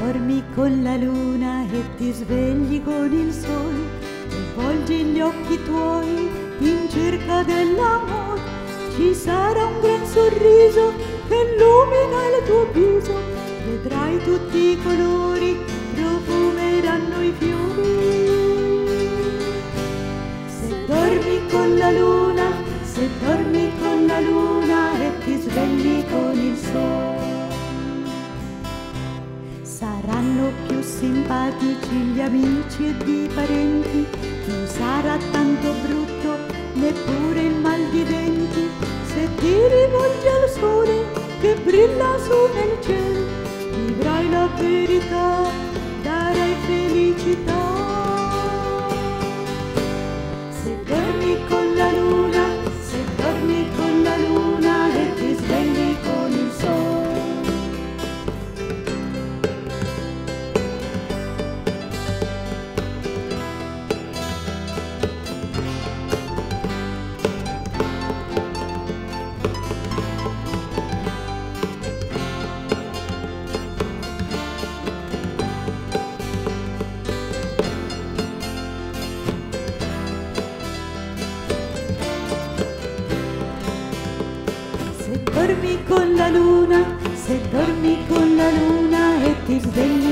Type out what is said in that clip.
dormi con la luna e ti svegli con il sole e volgi gli occhi tuoi in cerca dell'amore, ci sarà un gran sorriso che illumina il tuo viso, vedrai tutti i colori, profumeranno i fiori. Se dormi con la luna, se dormi con la luna e ti svegli con il sole, saranno più simpatici gli amici ed i parenti, non sarà tanto brutto neppure il mal di denti, se ti rivolgi al sole che brilla su nel cielo, vivrai la verità, darai felicità. Se dormi con la luna, se dormi con la luna e ti svegli con il sole, dormi con la luna, se dormi con la luna e ti svegli